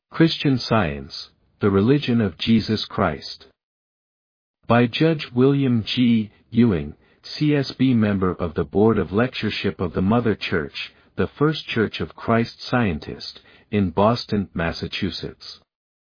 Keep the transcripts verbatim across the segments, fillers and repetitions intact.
Christian Science, The Religion of Jesus Christ. By Judge William G. Ewing, C S B member of the Board of Lectureship of the Mother Church, the First Church of Christ Scientist, in Boston, Massachusetts.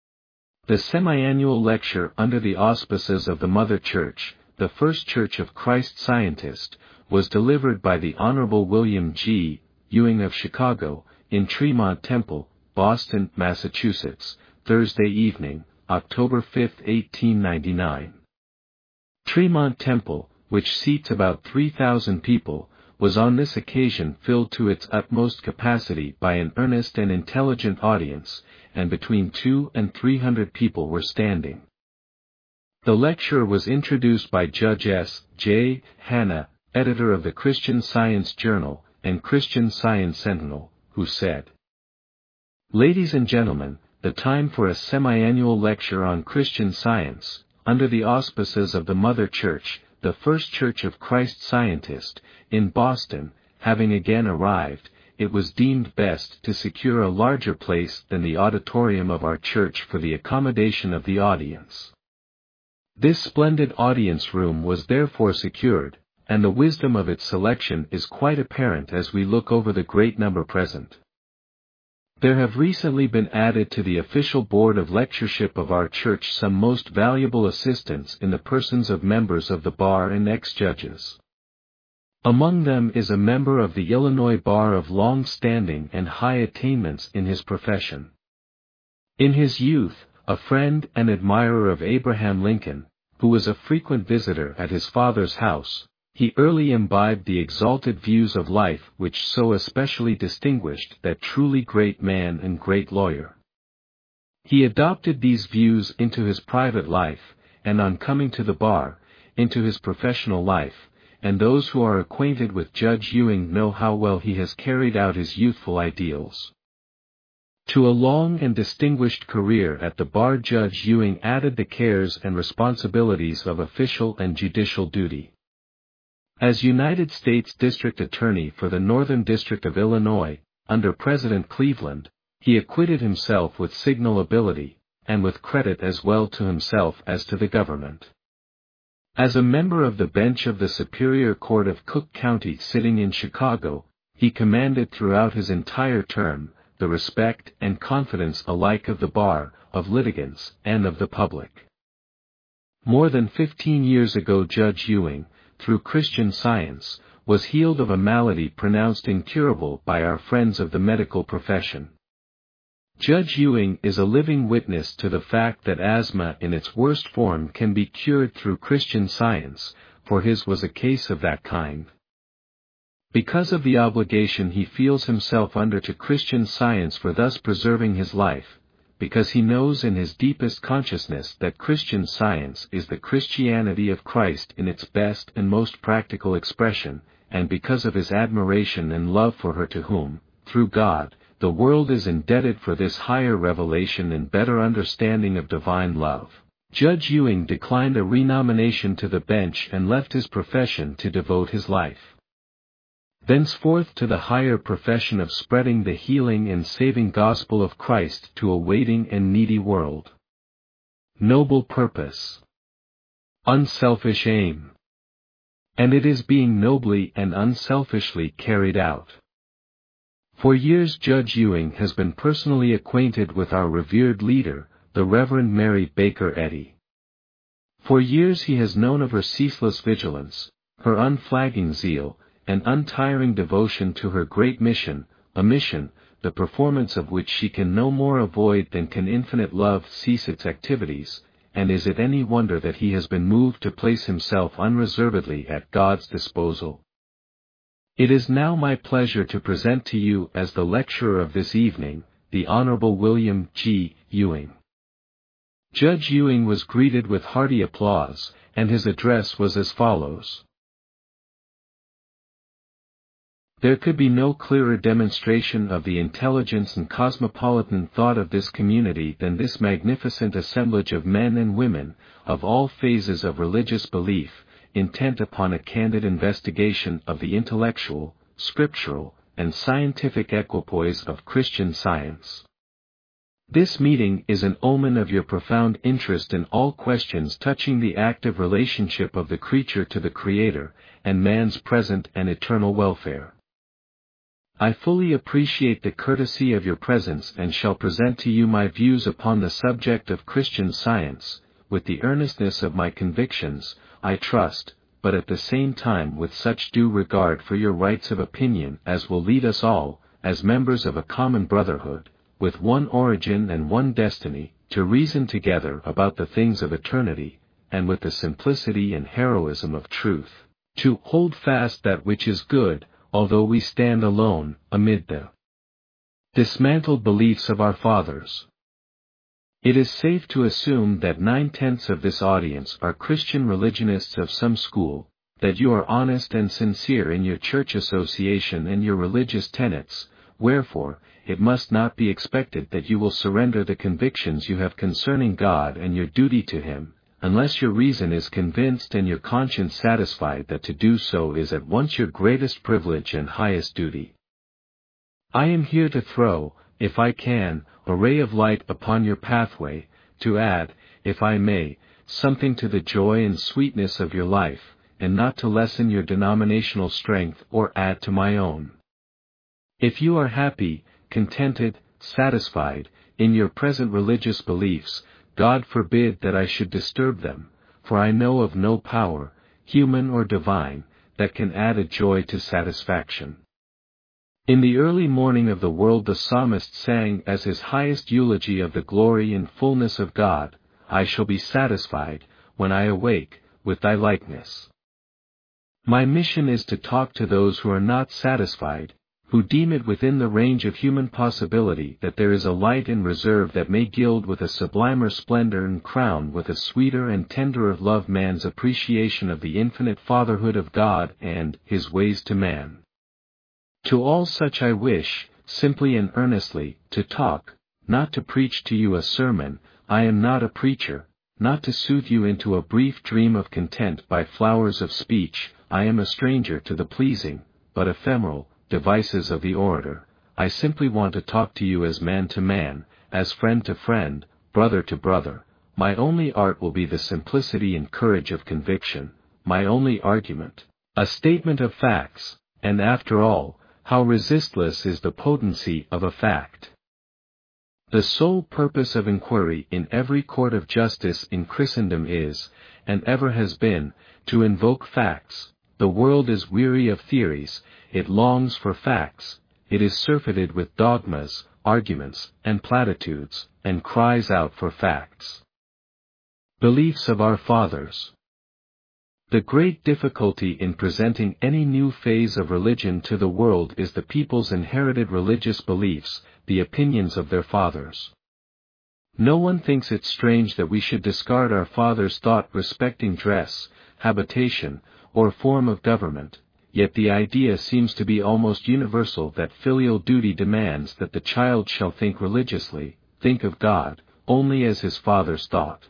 The semi-annual lecture under the auspices of the Mother Church, the First Church of Christ Scientist, was delivered by the Honorable William G. Ewing of Chicago, in Tremont Temple, Boston, Massachusetts, Thursday evening, October fifth, eighteen ninety-nine. Tremont Temple, which seats about three thousand people, was on this occasion filled to its utmost capacity by an earnest and intelligent audience, and between two and three hundred people were standing. The lecture was introduced by Judge S. J. Hanna, editor of the Christian Science Journal and Christian Science Sentinel, who said, "Ladies and gentlemen, the time for a semi-annual lecture on Christian Science, under the auspices of the Mother Church, the First Church of Christ Scientist, in Boston, having again arrived, it was deemed best to secure a larger place than the auditorium of our church for the accommodation of the audience. This splendid audience room was therefore secured, and the wisdom of its selection is quite apparent as we look over the great number present. There have recently been added to the official board of lectureship of our church some most valuable assistants in the persons of members of the bar and ex-judges. Among them is a member of the Illinois Bar of long standing and high attainments in his profession. In his youth, a friend and admirer of Abraham Lincoln, who was a frequent visitor at his father's house, he early imbibed the exalted views of life which so especially distinguished that truly great man and great lawyer. He adopted these views into his private life, and on coming to the bar, into his professional life, and those who are acquainted with Judge Ewing know how well he has carried out his youthful ideals. To a long and distinguished career at the bar, Judge Ewing added the cares and responsibilities of official and judicial duty. As United States District Attorney for the Northern District of Illinois, under President Cleveland, he acquitted himself with signal ability, and with credit as well to himself as to the government. As a member of the bench of the Superior Court of Cook County sitting in Chicago, he commanded throughout his entire term the respect and confidence alike of the bar, of litigants, and of the public. More than fifteen years ago Judge Ewing, through Christian Science, was healed of a malady pronounced incurable by our friends of the medical profession. Judge Ewing is a living witness to the fact that asthma in its worst form can be cured through Christian Science, for his was a case of that kind. Because of the obligation he feels himself under to Christian Science for thus preserving his life, because he knows in his deepest consciousness that Christian Science is the Christianity of Christ in its best and most practical expression, and because of his admiration and love for her to whom, through God, the world is indebted for this higher revelation and better understanding of divine love, Judge Ewing declined a renomination to the bench and left his profession to devote his life thenceforth to the higher profession of spreading the healing and saving gospel of Christ to a waiting and needy world. Noble purpose. Unselfish aim. And it is being nobly and unselfishly carried out. For years Judge Ewing has been personally acquainted with our revered leader, the Reverend Mary Baker Eddy. For years he has known of her ceaseless vigilance, her unflagging zeal, and untiring devotion to her great mission, a mission, the performance of which she can no more avoid than can infinite love cease its activities, and is it any wonder that he has been moved to place himself unreservedly at God's disposal? It is now my pleasure to present to you as the lecturer of this evening, the Honorable William G. Ewing. Judge Ewing was greeted with hearty applause, and his address was as follows. There could be no clearer demonstration of the intelligence and cosmopolitan thought of this community than this magnificent assemblage of men and women, of all phases of religious belief, intent upon a candid investigation of the intellectual, scriptural, and scientific equipoise of Christian Science. This meeting is an omen of your profound interest in all questions touching the active relationship of the creature to the Creator, and man's present and eternal welfare. I fully appreciate the courtesy of your presence and shall present to you my views upon the subject of Christian Science, with the earnestness of my convictions, I trust, but at the same time with such due regard for your rights of opinion as will lead us all, as members of a common brotherhood, with one origin and one destiny, to reason together about the things of eternity, and with the simplicity and heroism of truth, to hold fast that which is good, although we stand alone, amid the dismantled beliefs of our fathers. It is safe to assume that nine-tenths of this audience are Christian religionists of some school, that you are honest and sincere in your church association and your religious tenets, wherefore, it must not be expected that you will surrender the convictions you have concerning God and your duty to Him, unless your reason is convinced and your conscience satisfied that to do so is at once your greatest privilege and highest duty. I am here to throw, if I can, a ray of light upon your pathway, to add, if I may, something to the joy and sweetness of your life, and not to lessen your denominational strength or add to my own. If you are happy, contented, satisfied, in your present religious beliefs, God forbid that I should disturb them, for I know of no power, human or divine, that can add a joy to satisfaction. In the early morning of the world the psalmist sang as his highest eulogy of the glory and fullness of God, I shall be satisfied, when I awake, with thy likeness. My mission is to talk to those who are not satisfied, who deem it within the range of human possibility that there is a light in reserve that may gild with a sublimer splendor and crown with a sweeter and tenderer love man's appreciation of the infinite fatherhood of God and His ways to man. To all such I wish, simply and earnestly, to talk, not to preach to you a sermon. I am not a preacher, not to soothe you into a brief dream of content by flowers of speech. I am a stranger to the pleasing, but ephemeral, devices of the orator. I simply want to talk to you as man to man, as friend to friend, brother to brother. My only art will be the simplicity and courage of conviction, my only argument, a statement of facts, and after all, how resistless is the potency of a fact. The sole purpose of inquiry in every court of justice in Christendom is, and ever has been, to invoke facts. The world is weary of theories, it longs for facts, it is surfeited with dogmas, arguments, and platitudes, and cries out for facts. Beliefs of our fathers. The great difficulty in presenting any new phase of religion to the world is the people's inherited religious beliefs, the opinions of their fathers. No one thinks it strange that we should discard our fathers' thought respecting dress, habitation, or form of government, yet the idea seems to be almost universal that filial duty demands that the child shall think religiously, think of God, only as his fathers thought.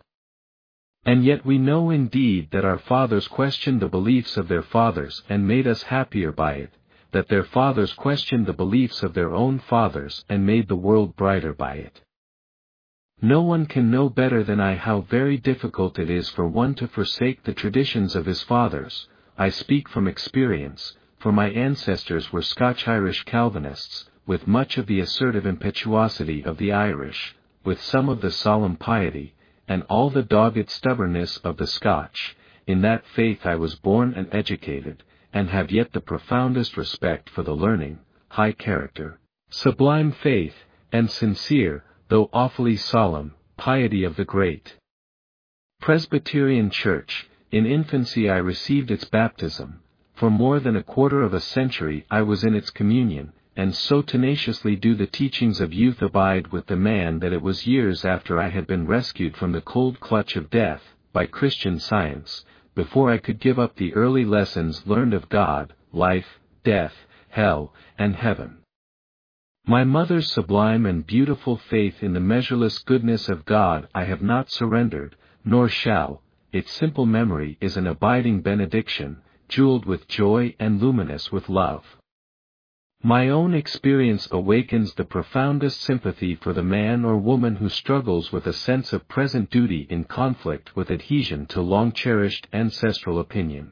And yet we know indeed that our fathers questioned the beliefs of their fathers and made us happier by it, that their fathers questioned the beliefs of their own fathers and made the world brighter by it. No one can know better than I how very difficult it is for one to forsake the traditions of his fathers. I speak from experience, for my ancestors were Scotch-Irish Calvinists, with much of the assertive impetuosity of the Irish, with some of the solemn piety, and all the dogged stubbornness of the Scotch. In that faith I was born and educated, and have yet the profoundest respect for the learning, high character, sublime faith, and sincere, though awfully solemn, piety of the great Presbyterian Church. In infancy I received its baptism. For more than a quarter of a century I was in its communion, and so tenaciously do the teachings of youth abide with the man that it was years after I had been rescued from the cold clutch of death, by Christian Science, before I could give up the early lessons learned of God, life, death, hell, and heaven. My mother's sublime and beautiful faith in the measureless goodness of God I have not surrendered, nor shall. Its simple memory is an abiding benediction, jeweled with joy and luminous with love. My own experience awakens the profoundest sympathy for the man or woman who struggles with a sense of present duty in conflict with adhesion to long-cherished ancestral opinion.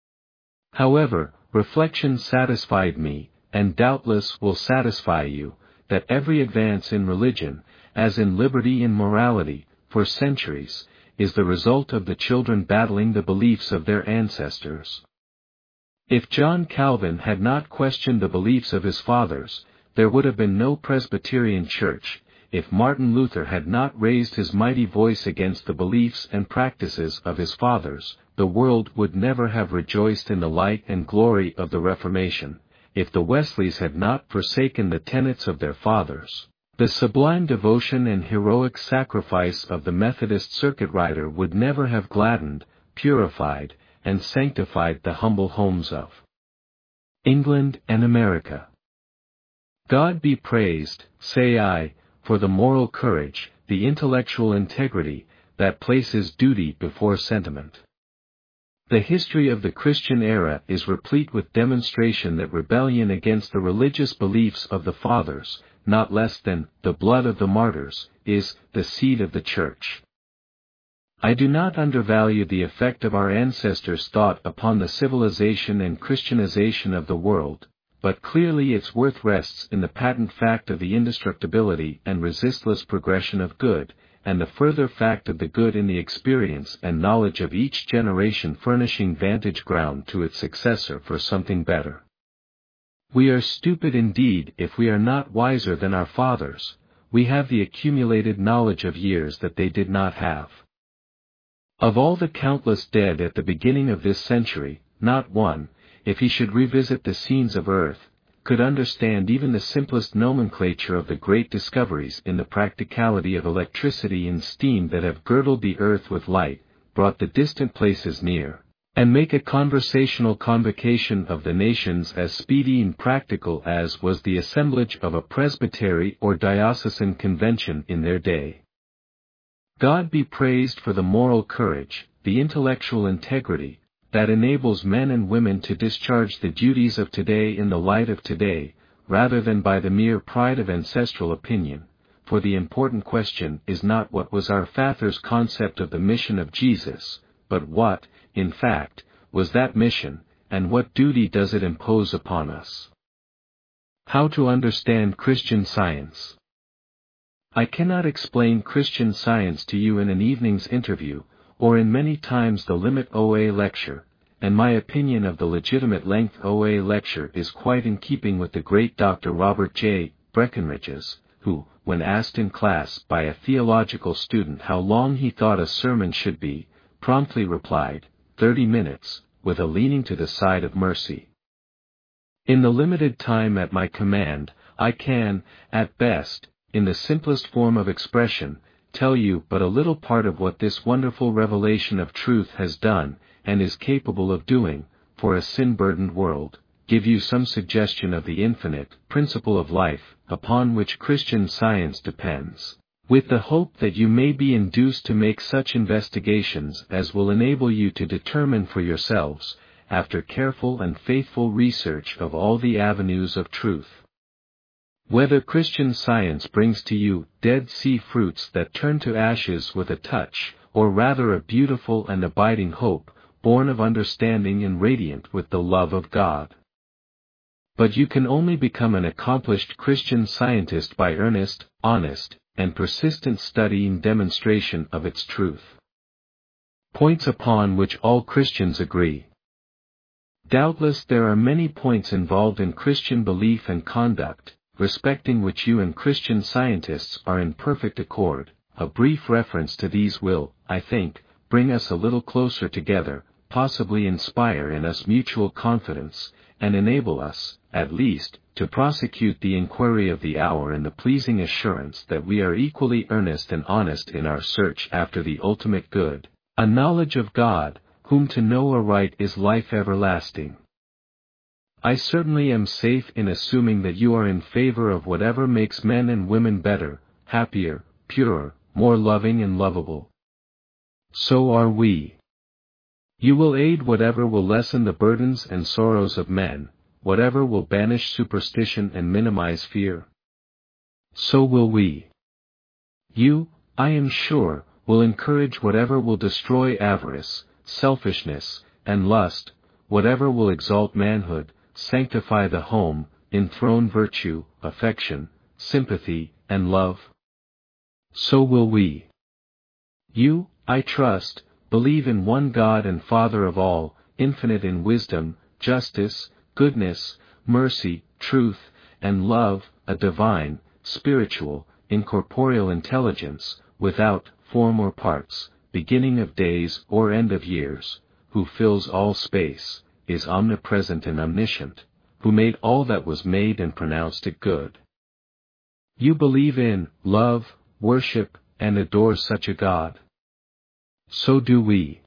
However, reflection satisfied me, and doubtless will satisfy you, that every advance in religion, as in liberty and morality, for centuries, is the result of the children battling the beliefs of their ancestors. If John Calvin had not questioned the beliefs of his fathers, there would have been no Presbyterian Church. If Martin Luther had not raised his mighty voice against the beliefs and practices of his fathers, the world would never have rejoiced in the light and glory of the Reformation. If the Wesleys had not forsaken the tenets of their fathers, the sublime devotion and heroic sacrifice of the Methodist circuit rider would never have gladdened, purified, and sanctified the humble homes of England and America. God be praised, say I, for the moral courage, the intellectual integrity, that places duty before sentiment. The history of the Christian era is replete with demonstration that rebellion against the religious beliefs of the fathers, not less than the blood of the martyrs, is the seed of the Church. I do not undervalue the effect of our ancestors' thought upon the civilization and Christianization of the world, but clearly its worth rests in the patent fact of the indestructibility and resistless progression of good, and the further fact of the good in the experience and knowledge of each generation furnishing vantage ground to its successor for something better. We are stupid indeed if we are not wiser than our fathers. We have the accumulated knowledge of years that they did not have. Of all the countless dead at the beginning of this century, not one, if he should revisit the scenes of earth, could understand even the simplest nomenclature of the great discoveries in the practicality of electricity and steam that have girdled the earth with light, brought the distant places near, and make a conversational convocation of the nations as speedy and practical as was the assemblage of a presbytery or diocesan convention in their day. God be praised for the moral courage, the intellectual integrity, that enables men and women to discharge the duties of today in the light of today, rather than by the mere pride of ancestral opinion, for the important question is not what was our fathers' concept of the mission of Jesus, but what, in fact, was that mission, and what duty does it impose upon us? How to understand Christian Science. I cannot explain Christian Science to you in an evening's interview, or in many times the limit O A lecture, and my opinion of the legitimate length O A lecture is quite in keeping with the great Doctor Robert J. Breckenridge's, who, when asked in class by a theological student how long he thought a sermon should be, promptly replied, thirty minutes, with a leaning to the side of mercy. In the limited time at my command, I can, at best, in the simplest form of expression, tell you but a little part of what this wonderful revelation of truth has done, and is capable of doing, for a sin-burdened world, give you some suggestion of the infinite principle of life, upon which Christian Science depends, with the hope that you may be induced to make such investigations as will enable you to determine for yourselves, after careful and faithful research of all the avenues of truth, whether Christian Science brings to you Dead Sea fruits that turn to ashes with a touch, or rather a beautiful and abiding hope, born of understanding and radiant with the love of God. But you can only become an accomplished Christian Scientist by earnest, honest, and persistent study and demonstration of its truth. Points upon which all Christians agree. Doubtless there are many points involved in Christian belief and conduct, respecting which you and Christian Scientists are in perfect accord. A brief reference to these will, I think, bring us a little closer together, possibly inspire in us mutual confidence, and enable us, at least, to prosecute the inquiry of the hour in the pleasing assurance that we are equally earnest and honest in our search after the ultimate good, a knowledge of God, whom to know aright is life everlasting. I certainly am safe in assuming that you are in favor of whatever makes men and women better, happier, purer, more loving and lovable. So are we. You will aid whatever will lessen the burdens and sorrows of men, whatever will banish superstition and minimize fear. So will we. You, I am sure, will encourage whatever will destroy avarice, selfishness, and lust, whatever will exalt manhood, sanctify the home, enthrone virtue, affection, sympathy, and love. So will we. You, I trust, believe in one God and Father of all, infinite in wisdom, justice, goodness, mercy, truth, and love, a divine, spiritual, incorporeal intelligence, without form or parts, beginning of days or end of years, who fills all space, is omnipresent and omniscient, who made all that was made and pronounced it good. You believe in, love, worship, and adore such a God. So do we.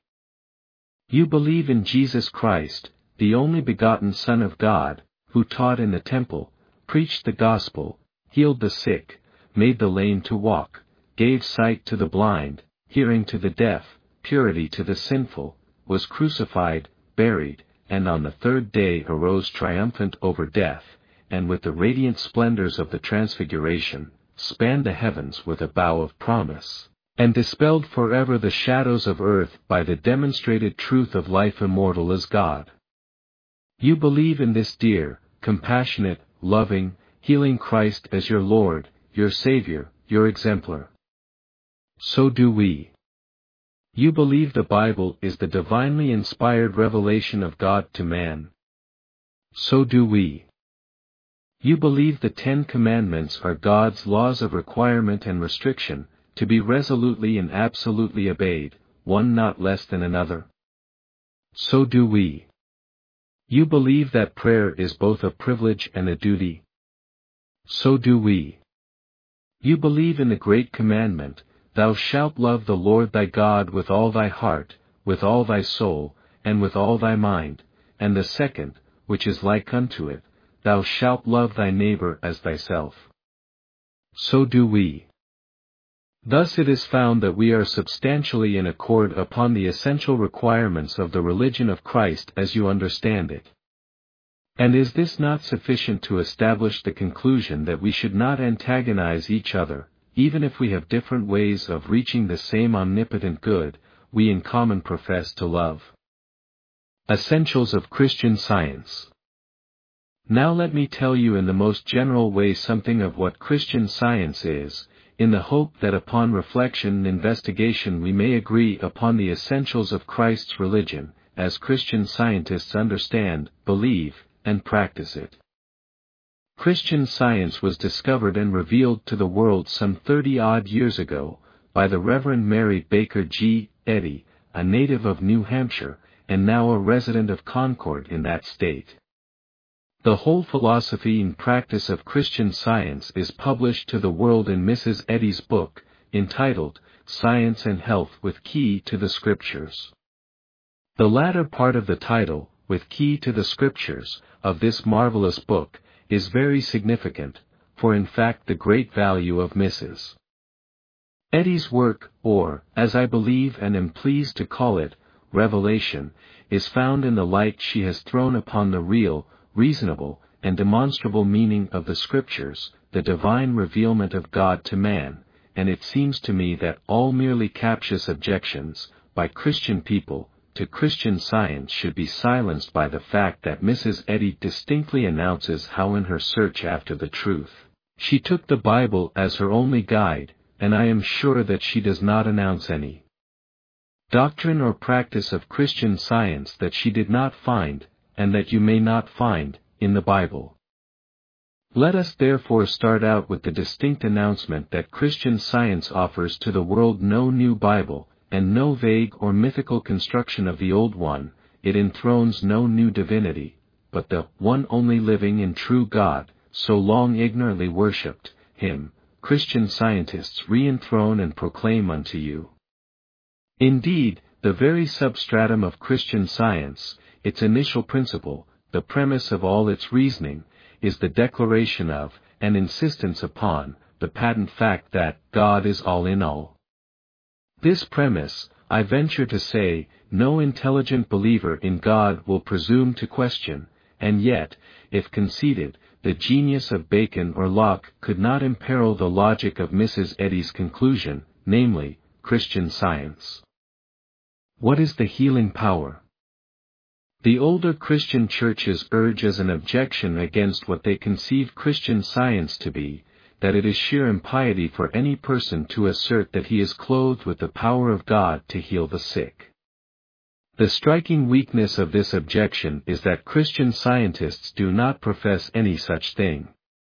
You believe in Jesus Christ, the only begotten Son of God, who taught in the temple, preached the gospel, healed the sick, made the lame to walk, gave sight to the blind, hearing to the deaf, purity to the sinful, was crucified, buried, and on the third day arose triumphant over death, and with the radiant splendors of the transfiguration, spanned the heavens with a bow of promise, and dispelled forever the shadows of earth by the demonstrated truth of life immortal as God. You believe in this dear, compassionate, loving, healing Christ as your Lord, your Savior, your exemplar. So do we. You believe the Bible is the divinely inspired revelation of God to man. So do we. You believe the Ten Commandments are God's laws of requirement and restriction, to be resolutely and absolutely obeyed, one not less than another. So do we. You believe that prayer is both a privilege and a duty. So do we. You believe in the great commandment, Thou shalt love the Lord thy God with all thy heart, with all thy soul, and with all thy mind, and the second, which is like unto it, Thou shalt love thy neighbor as thyself. So do we. Thus it is found that we are substantially in accord upon the essential requirements of the religion of Christ as you understand it. And is this not sufficient to establish the conclusion that we should not antagonize each other, even if we have different ways of reaching the same omnipotent good, we in common profess to love? Essentials of Christian Science. Now let me tell you in the most general way something of what Christian Science is, in the hope that upon reflection and investigation we may agree upon the essentials of Christ's religion, as Christian Scientists understand, believe, and practice it. Christian Science was discovered and revealed to the world some thirty-odd years ago, by the Reverend Mary Baker G. Eddy, a native of New Hampshire, and now a resident of Concord in that state. The whole philosophy and practice of Christian Science is published to the world in Missus Eddy's book, entitled, Science and Health with Key to the Scriptures. The latter part of the title, with Key to the Scriptures, of this marvelous book, is very significant, for in fact the great value of Missus Eddy's work, or, as I believe and am pleased to call it, revelation, is found in the light she has thrown upon the real, reasonable, and demonstrable meaning of the Scriptures, the divine revealment of God to man, and it seems to me that all merely captious objections, by Christian people, to Christian Science should be silenced by the fact that Missus Eddy distinctly announces how in her search after the truth, she took the Bible as her only guide, and I am sure that she does not announce any doctrine or practice of Christian Science that she did not find, and that you may not find, in the Bible. Let us therefore start out with the distinct announcement that Christian Science offers to the world no new Bible, and no vague or mythical construction of the old one. It enthrones no new divinity, but the one only living and true God, so long ignorantly worshipped, Him, Christian Scientists re-enthrone and proclaim unto you. Indeed, the very substratum of Christian Science, its initial principle, the premise of all its reasoning, is the declaration of, and insistence upon, the patent fact that God is all in all. This premise, I venture to say, no intelligent believer in God will presume to question, and yet, if conceded, the genius of Bacon or Locke could not imperil the logic of Missus Eddy's conclusion, namely, Christian Science. What is the healing power? The older Christian churches urge as an objection against what they conceive Christian Science to be, that it is sheer impiety for any person to assert that he is clothed with the power of God to heal the sick. The striking weakness of this objection is that Christian scientists do not profess any such thing.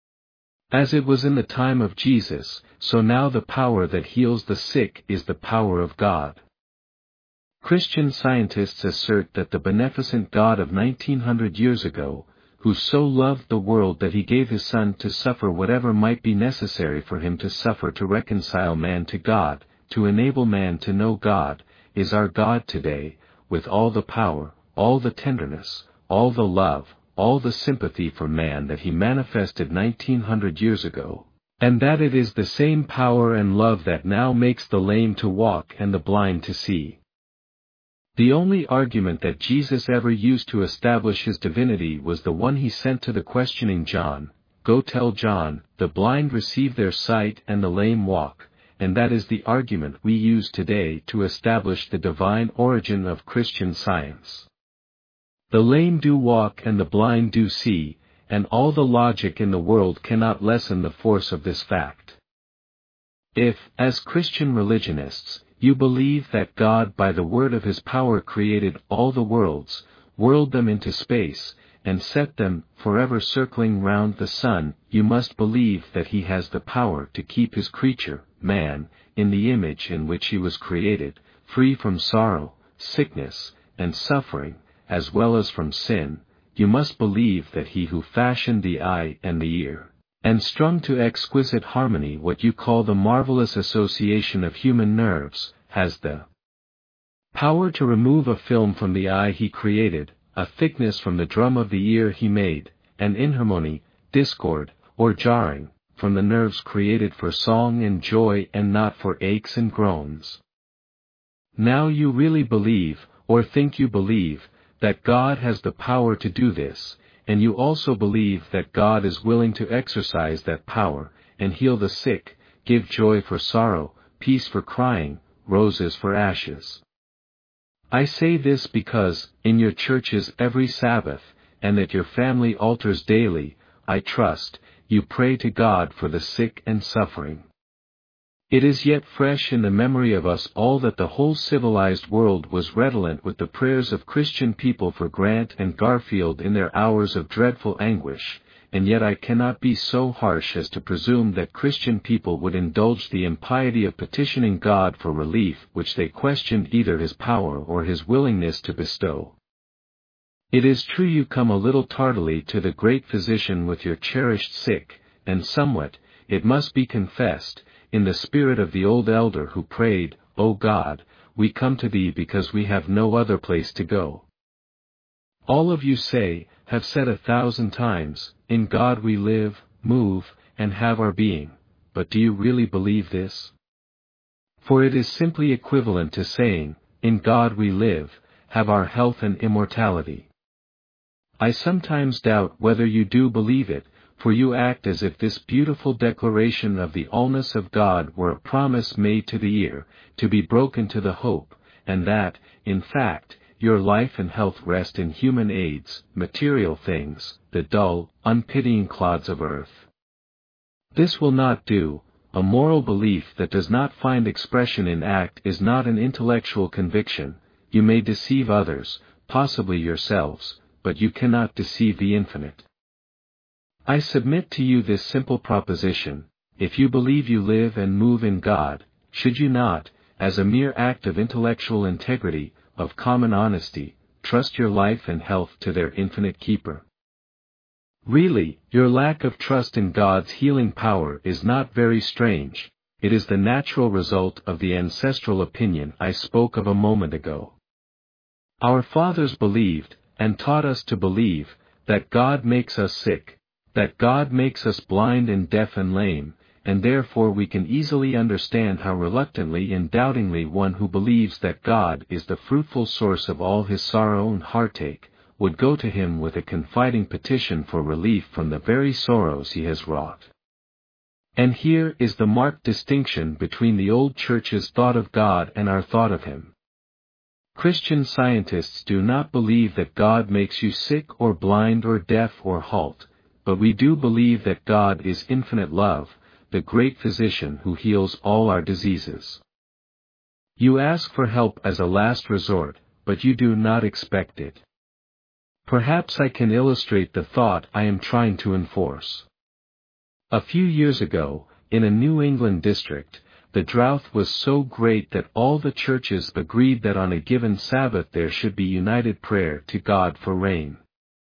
As it was in the time of Jesus, so now the power that heals the sick is the power of God. Christian scientists assert that the beneficent God of nineteen hundred years ago, who so loved the world that he gave his Son to suffer whatever might be necessary for him to suffer to reconcile man to God, to enable man to know God, is our God today, with all the power, all the tenderness, all the love, all the sympathy for man that he manifested nineteen hundred years ago, and that it is the same power and love that now makes the lame to walk and the blind to see. The only argument that Jesus ever used to establish his divinity was the one he sent to the questioning John, "Go tell John, the blind receive their sight and the lame walk," and that is the argument we use today to establish the divine origin of Christian Science. The lame do walk and the blind do see, and all the logic in the world cannot lessen the force of this fact. If, as Christian religionists, you believe that God by the word of his power created all the worlds, whirled them into space, and set them forever circling round the sun, you must believe that he has the power to keep his creature, man, in the image in which he was created, free from sorrow, sickness, and suffering, as well as from sin. You must believe that he who fashioned the eye and the ear, and strung to exquisite harmony what you call the marvelous association of human nerves, has the power to remove a film from the eye he created, a thickness from the drum of the ear he made, an inharmony, discord, or jarring, from the nerves created for song and joy and not for aches and groans. Now you really believe, or think you believe, that God has the power to do this, and you also believe that God is willing to exercise that power, and heal the sick, give joy for sorrow, peace for crying, roses for ashes. I say this because, in your churches every Sabbath, and at your family altars daily, I trust, you pray to God for the sick and suffering. It is yet fresh in the memory of us all that the whole civilized world was redolent with the prayers of Christian people for Grant and Garfield in their hours of dreadful anguish, and yet I cannot be so harsh as to presume that Christian people would indulge the impiety of petitioning God for relief which they questioned either his power or his willingness to bestow. It is true you come a little tardily to the great physician with your cherished sick, and somewhat, it must be confessed, in the spirit of the old elder who prayed, "O God, we come to thee because we have no other place to go." All of you say, have said a thousand times, "In God we live, move, and have our being," but do you really believe this? For it is simply equivalent to saying, "In God we live, have our health and immortality." I sometimes doubt whether you do believe it, for you act as if this beautiful declaration of the allness of God were a promise made to the ear, to be broken to the hope, and that, in fact, your life and health rest in human aids, material things, the dull, unpitying clods of earth. This will not do. A moral belief that does not find expression in act is not an intellectual conviction. You may deceive others, possibly yourselves, but you cannot deceive the infinite. I submit to you this simple proposition: if you believe you live and move in God, should you not, as a mere act of intellectual integrity, of common honesty, trust your life and health to their infinite keeper? Really, your lack of trust in God's healing power is not very strange. It is the natural result of the ancestral opinion I spoke of a moment ago. Our fathers believed, and taught us to believe, that God makes us sick, that God makes us blind and deaf and lame, and therefore we can easily understand how reluctantly and doubtingly one who believes that God is the fruitful source of all his sorrow and heartache, would go to him with a confiding petition for relief from the very sorrows he has wrought. And here is the marked distinction between the old church's thought of God and our thought of him. Christian Scientists do not believe that God makes you sick or blind or deaf or halt, but we do believe that God is infinite love, the great physician who heals all our diseases. You ask for help as a last resort, but you do not expect it. Perhaps I can illustrate the thought I am trying to enforce. A few years ago, in a New England district, the drought was so great that all the churches agreed that on a given Sabbath there should be united prayer to God for rain.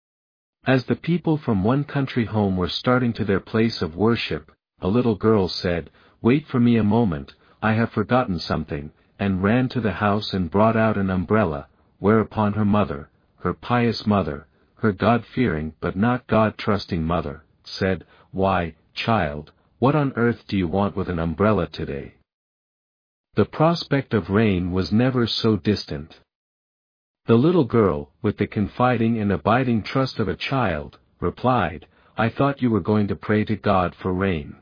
As the people from one country home were starting to their place of worship, a little girl said, "Wait for me a moment, I have forgotten something," and ran to the house and brought out an umbrella, whereupon her mother, her pious mother, her God-fearing but not God-trusting mother, said, "Why, child, what on earth do you want with an umbrella today?" The prospect of rain was never so distant. The little girl, with the confiding and abiding trust of a child, replied, "I thought you were going to pray to God for rain."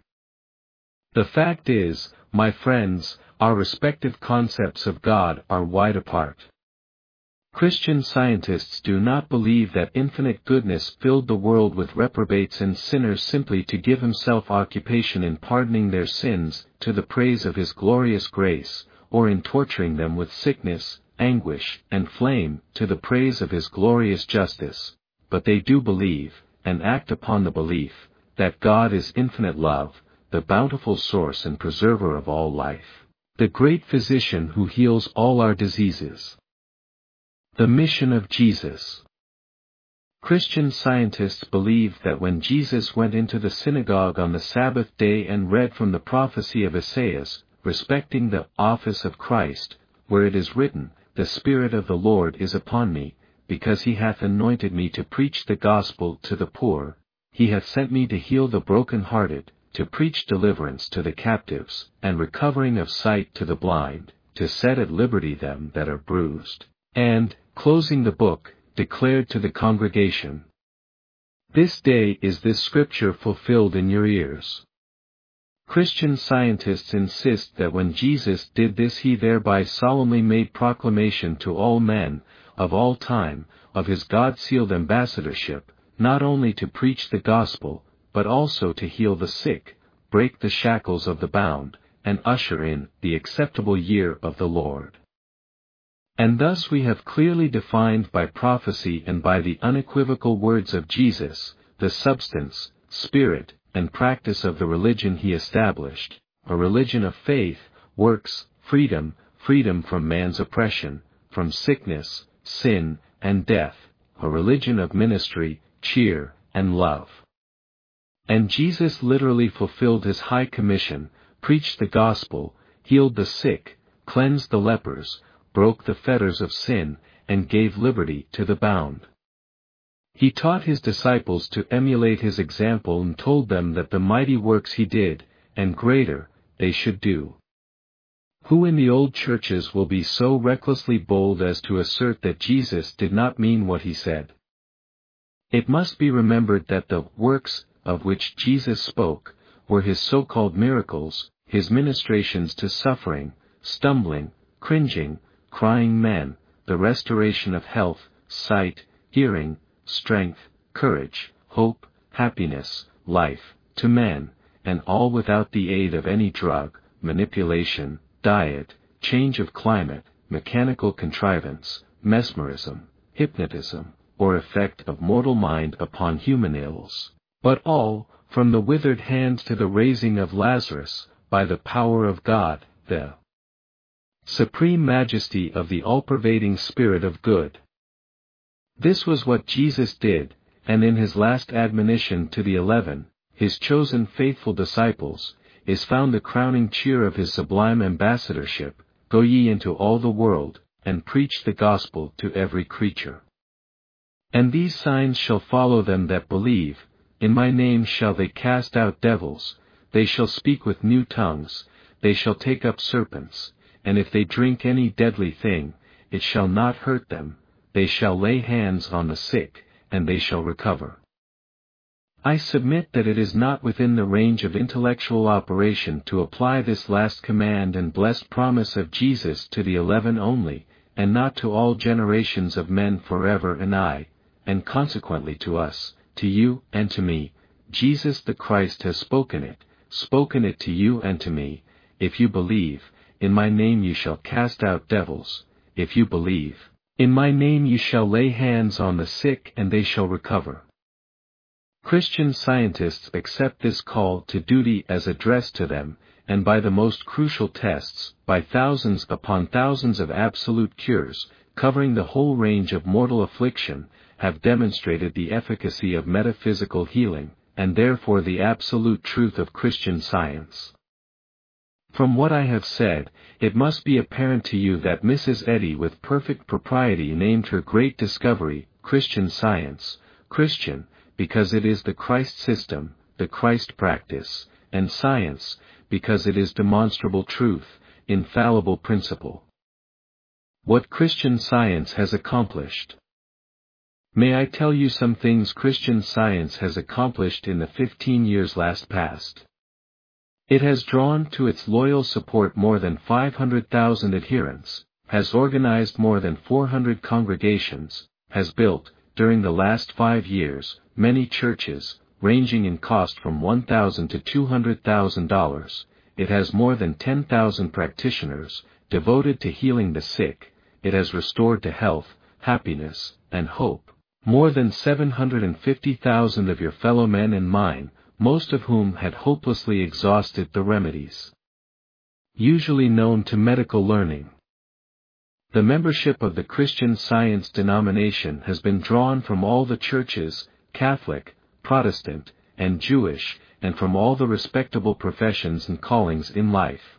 The fact is, my friends, our respective concepts of God are wide apart. Christian Scientists do not believe that infinite goodness filled the world with reprobates and sinners simply to give himself occupation in pardoning their sins, to the praise of his glorious grace, or in torturing them with sickness, anguish, and flame, to the praise of his glorious justice, but they do believe, and act upon the belief, that God is infinite love, the bountiful source and preserver of all life, the great physician who heals all our diseases. The mission of Jesus. Christian Scientists believe that when Jesus went into the synagogue on the Sabbath day and read from the prophecy of Isaiah, respecting the office of Christ, where it is written, "The Spirit of the Lord is upon me, because he hath anointed me to preach the gospel to the poor, he hath sent me to heal the broken-hearted, to preach deliverance to the captives, and recovering of sight to the blind, to set at liberty them that are bruised," and, closing the book, declared to the congregation, "This day is this scripture fulfilled in your ears." Christian Scientists insist that when Jesus did this he thereby solemnly made proclamation to all men, of all time, of his God-sealed ambassadorship, not only to preach the gospel, but also to heal the sick, break the shackles of the bound, and usher in the acceptable year of the Lord. And thus we have clearly defined by prophecy and by the unequivocal words of Jesus, the substance, spirit, and practice of the religion he established, a religion of faith, works, freedom, freedom from man's oppression, from sickness, sin, and death, a religion of ministry, cheer, and love. And Jesus literally fulfilled his high commission, preached the gospel, healed the sick, cleansed the lepers, broke the fetters of sin, and gave liberty to the bound. He taught his disciples to emulate his example and told them that the mighty works he did, and greater, they should do. Who in the old churches will be so recklessly bold as to assert that Jesus did not mean what he said? It must be remembered that the works of which Jesus spoke were his so-called miracles, his ministrations to suffering, stumbling, cringing, crying men, the restoration of health, sight, hearing, strength, courage, hope, happiness, life, to men, and all without the aid of any drug, manipulation, diet, change of climate, mechanical contrivance, mesmerism, hypnotism, or effect of mortal mind upon human ills, but all, from the withered hand to the raising of Lazarus, by the power of God, the supreme majesty of the all-pervading Spirit of good. This was what Jesus did, and in his last admonition to the eleven, his chosen faithful disciples, is found the crowning cheer of his sublime ambassadorship, "Go ye into all the world, and preach the gospel to every creature. And these signs shall follow them that believe, in my name shall they cast out devils, they shall speak with new tongues, they shall take up serpents, and if they drink any deadly thing, it shall not hurt them, they shall lay hands on the sick, and they shall recover. I submit that it is not within the range of intellectual operation to apply this last command and blessed promise of Jesus to the eleven only, and not to all generations of men forever and aye, and consequently to us, to you, and to me. Jesus the Christ has spoken it, spoken it to you and to me. If you believe, in my name you shall cast out devils. If you believe, in my name you shall lay hands on the sick and they shall recover. Christian Scientists accept this call to duty as addressed to them, and by the most crucial tests, by thousands upon thousands of absolute cures, covering the whole range of mortal affliction, have demonstrated the efficacy of metaphysical healing, and therefore the absolute truth of Christian Science. From what I have said, it must be apparent to you that Missus Eddy with perfect propriety named her great discovery, Christian Science, Christian, because it is the Christ system, the Christ practice, and science, because it is demonstrable truth, infallible principle. What Christian Science has accomplished. May I tell you some things Christian Science has accomplished in the fifteen years last past? It has drawn to its loyal support more than five hundred thousand adherents, has organized more than four hundred congregations, has built, during the last five years, many churches, ranging in cost from one thousand to two hundred thousand dollars. It has more than ten thousand practitioners, devoted to healing the sick. It has restored to health, happiness, and hope more than seven hundred fifty thousand of your fellow men and mine, most of whom had hopelessly exhausted the remedies usually known to medical learning. The membership of the Christian Science denomination has been drawn from all the churches, Catholic, Protestant, and Jewish, and from all the respectable professions and callings in life.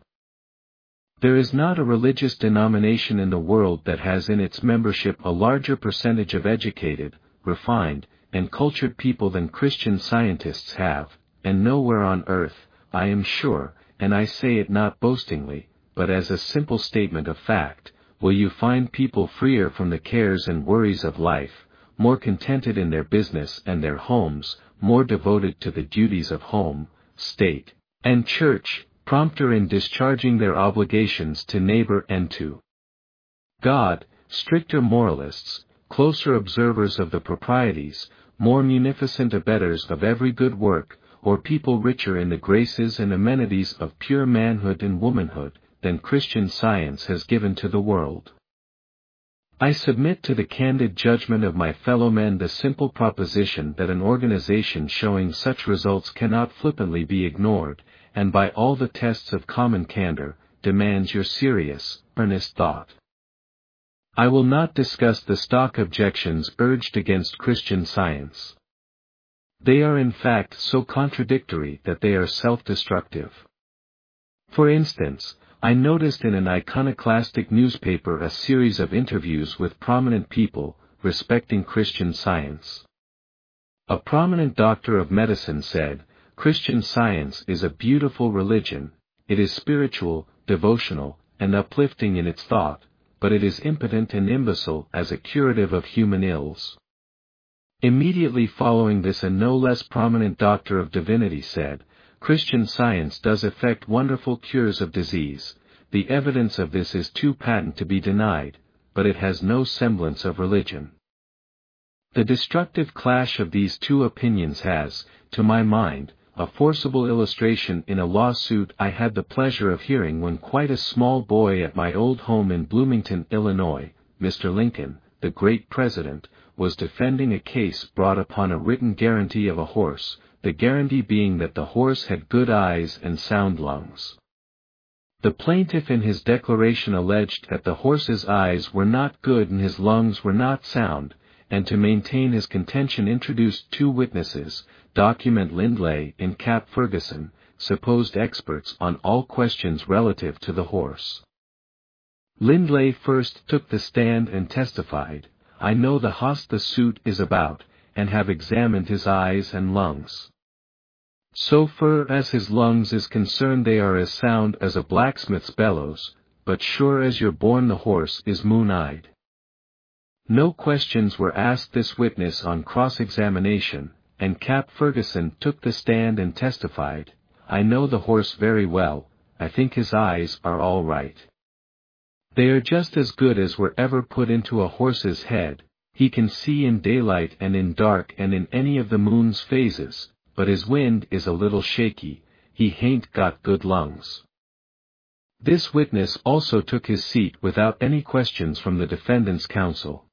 There is not a religious denomination in the world that has in its membership a larger percentage of educated, refined, and cultured people than Christian Scientists have, and nowhere on earth, I am sure, and I say it not boastingly, but as a simple statement of fact, will you find people freer from the cares and worries of life, more contented in their business and their homes, more devoted to the duties of home, state, and church, prompter in discharging their obligations to neighbor and to God, stricter moralists, closer observers of the proprieties, more munificent abettors of every good work, or people richer in the graces and amenities of pure manhood and womanhood, than Christian Science has given to the world. I submit to the candid judgment of my fellow men the simple proposition that an organization showing such results cannot flippantly be ignored, and by all the tests of common candor, demands your serious, earnest thought. I will not discuss the stock objections urged against Christian Science. They are in fact so contradictory that they are self-destructive. For instance, I noticed in an iconoclastic newspaper a series of interviews with prominent people, respecting Christian Science. A prominent doctor of medicine said, Christian Science is a beautiful religion, it is spiritual, devotional, and uplifting in its thought, but it is impotent and imbecile as a curative of human ills. Immediately following this a no less prominent doctor of divinity said, Christian Science does effect wonderful cures of disease, the evidence of this is too patent to be denied, but it has no semblance of religion. The destructive clash of these two opinions has, to my mind, a forcible illustration in a lawsuit I had the pleasure of hearing when quite a small boy at my old home in Bloomington, Illinois. Mister Lincoln, the great president, was defending a case brought upon a written guarantee of a horse, the guarantee being that the horse had good eyes and sound lungs. The plaintiff in his declaration alleged that the horse's eyes were not good and his lungs were not sound, and to maintain his contention introduced two witnesses, Document Lindley and Cap Ferguson, supposed experts on all questions relative to the horse. Lindley first took the stand and testified, I know the hoss the suit is about, and have examined his eyes and lungs. So far as his lungs is concerned they are as sound as a blacksmith's bellows, but sure as you're born the horse is moon-eyed. No questions were asked this witness on cross-examination, and Cap Ferguson took the stand and testified, "I know the horse very well, I think his eyes are all right. They are just as good as were ever put into a horse's head, he can see in daylight and in dark and in any of the moon's phases, but his wind is a little shaky, he hain't got good lungs." This witness also took his seat without any questions from the defendant's counsel.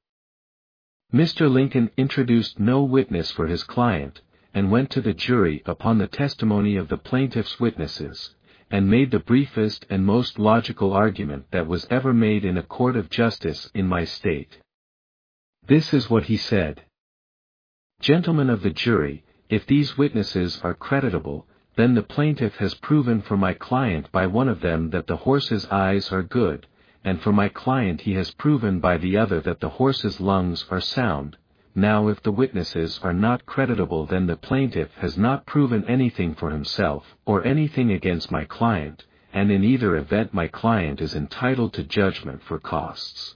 Mister Lincoln introduced no witness for his client, and went to the jury upon the testimony of the plaintiff's witnesses, and made the briefest and most logical argument that was ever made in a court of justice in my state. This is what he said. "Gentlemen of the jury, if these witnesses are creditable, then the plaintiff has proven for my client by one of them that the horse's eyes are good, and for my client he has proven by the other that the horse's lungs are sound. Now if the witnesses are not creditable, then the plaintiff has not proven anything for himself, or anything against my client, and in either event my client is entitled to judgment for costs."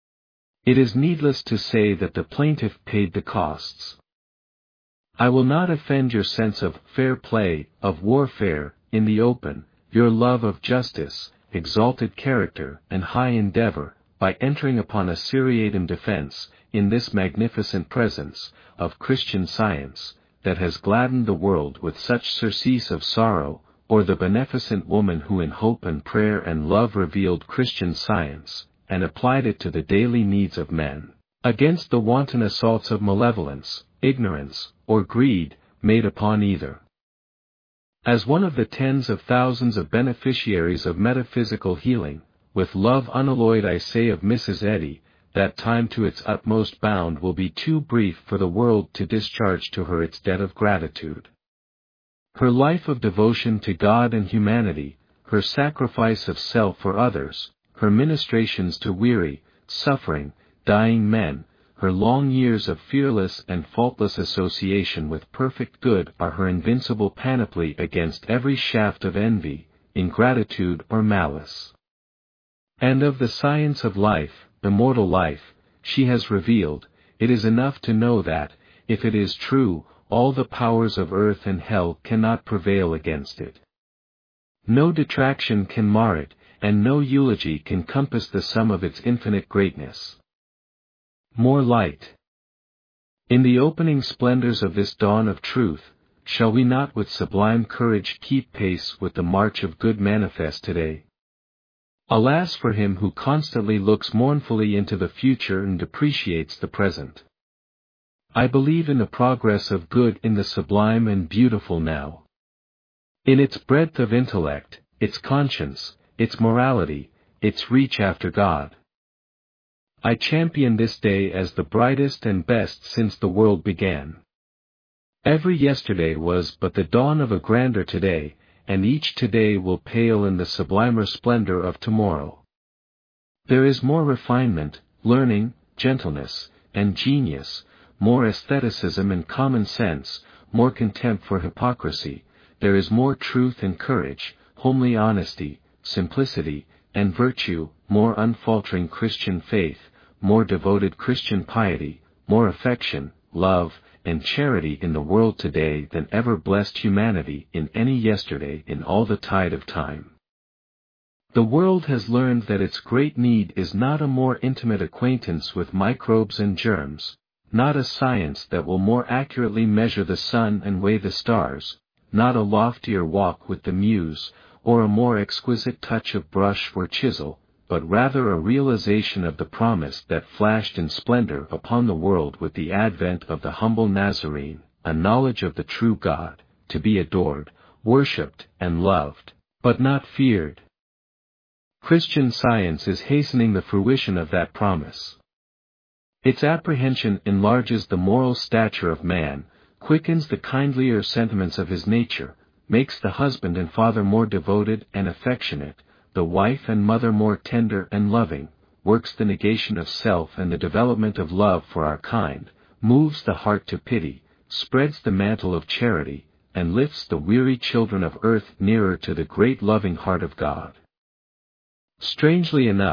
It is needless to say that the plaintiff paid the costs. I will not offend your sense of fair play, of warfare, in the open, your love of justice, exalted character, and high endeavor, by entering upon a seriatim defense, in this magnificent presence, of Christian Science, that has gladdened the world with such surcease of sorrow, or the beneficent woman who in hope and prayer and love revealed Christian Science, and applied it to the daily needs of men, against the wanton assaults of malevolence, ignorance, or greed, made upon either. As one of the tens of thousands of beneficiaries of metaphysical healing, with love unalloyed I say of Missus Eddy, that time to its utmost bound will be too brief for the world to discharge to her its debt of gratitude. Her life of devotion to God and humanity, her sacrifice of self for others, her ministrations to weary, suffering, dying men, her long years of fearless and faultless association with perfect good are her invincible panoply against every shaft of envy, ingratitude or malice. And of the science of life, immortal life, she has revealed, it is enough to know that, if it is true, all the powers of earth and hell cannot prevail against it. No detraction can mar it, and no eulogy can compass the sum of its infinite greatness. More light. In the opening splendors of this dawn of truth, shall we not with sublime courage keep pace with the march of good manifest today? Alas for him who constantly looks mournfully into the future and depreciates the present. I believe in the progress of good in the sublime and beautiful now. In its breadth of intellect, its conscience, its morality, its reach after God. I champion this day as the brightest and best since the world began. Every yesterday was but the dawn of a grander today, and each today will pale in the sublimer splendor of tomorrow. There is more refinement, learning, gentleness, and genius, more aestheticism and common sense, more contempt for hypocrisy, there is more truth and courage, homely honesty, simplicity, and virtue, more unfaltering Christian faith, more devoted Christian piety, more affection, love, and charity in the world today than ever blessed humanity in any yesterday in all the tide of time. The world has learned that its great need is not a more intimate acquaintance with microbes and germs, not a science that will more accurately measure the sun and weigh the stars, not a loftier walk with the muse, or a more exquisite touch of brush or chisel, but rather a realization of the promise that flashed in splendor upon the world with the advent of the humble Nazarene, a knowledge of the true God, to be adored, worshipped, and loved, but not feared. Christian Science is hastening the fruition of that promise. Its apprehension enlarges the moral stature of man, quickens the kindlier sentiments of his nature, makes the husband and father more devoted and affectionate, the wife and mother more tender and loving, works the negation of self and the development of love for our kind, moves the heart to pity, spreads the mantle of charity, and lifts the weary children of earth nearer to the great loving heart of God. Strangely enough,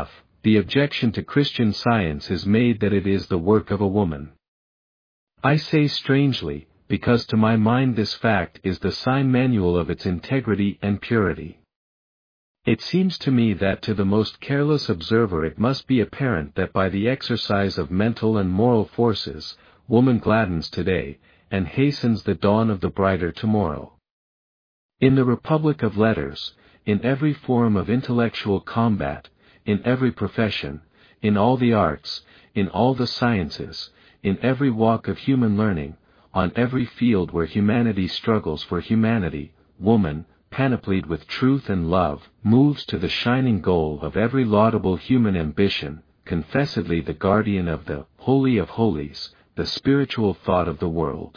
the objection to Christian Science is made that it is the work of a woman. I say strangely, because to my mind this fact is the sign manual of its integrity and purity. It seems to me that to the most careless observer it must be apparent that by the exercise of mental and moral forces, woman gladdens today, and hastens the dawn of the brighter tomorrow. In the Republic of Letters, in every forum of intellectual combat, in every profession, in all the arts, in all the sciences, in every walk of human learning, on every field where humanity struggles for humanity, woman, panoplied with truth and love, moves to the shining goal of every laudable human ambition, confessedly the guardian of the Holy of Holies, the spiritual thought of the world.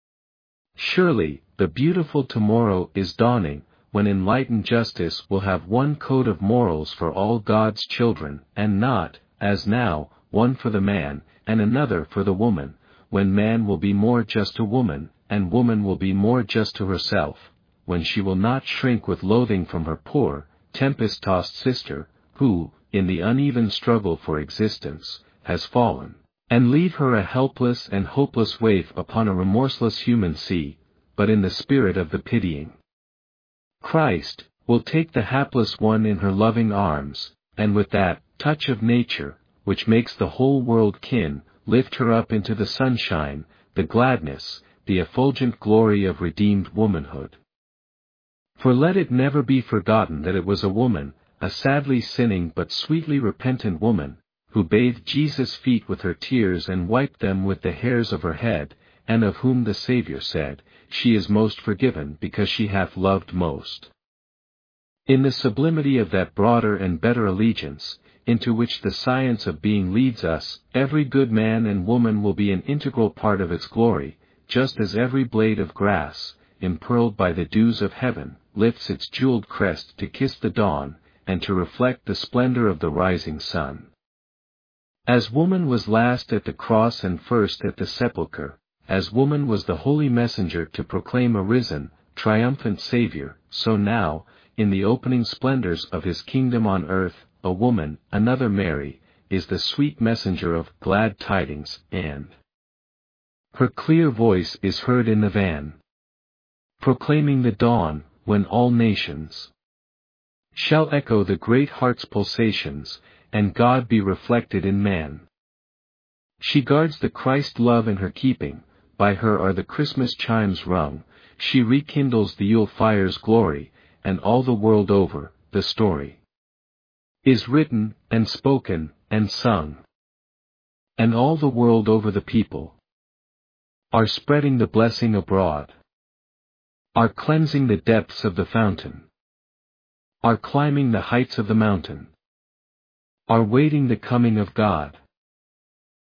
Surely, the beautiful tomorrow is dawning, when enlightened justice will have one code of morals for all God's children, and not, as now, one for the man, and another for the woman, when man will be more just to woman, and woman will be more just to herself, when she will not shrink with loathing from her poor, tempest-tossed sister, who, in the uneven struggle for existence, has fallen, and leave her a helpless and hopeless waif upon a remorseless human sea, but in the spirit of the pitying Christ, will take the hapless one in her loving arms, and with that touch of nature, which makes the whole world kin, lift her up into the sunshine, the gladness, the effulgent glory of redeemed womanhood. For let it never be forgotten that it was a woman, a sadly sinning but sweetly repentant woman, who bathed Jesus' feet with her tears and wiped them with the hairs of her head, and of whom the Saviour said, "She is most forgiven because she hath loved most." In the sublimity of that broader and better allegiance, into which the science of being leads us, every good man and woman will be an integral part of its glory, just as every blade of grass, impearled by the dews of heaven, lifts its jeweled crest to kiss the dawn, and to reflect the splendor of the rising sun. As woman was last at the cross and first at the sepulchre, as woman was the holy messenger to proclaim a risen, triumphant Saviour, so now, in the opening splendors of his kingdom on earth, a woman, another Mary, is the sweet messenger of glad tidings, and her clear voice is heard in the van, proclaiming the dawn, when all nations shall echo the great heart's pulsations, and God be reflected in man. She guards the Christ love in her keeping, by her are the Christmas chimes rung, she rekindles the Yule fire's glory, and all the world over, the story is written, and spoken, and sung. And all the world over the people are spreading the blessing abroad, are cleansing the depths of the fountain, are climbing the heights of the mountain, are waiting the coming of God.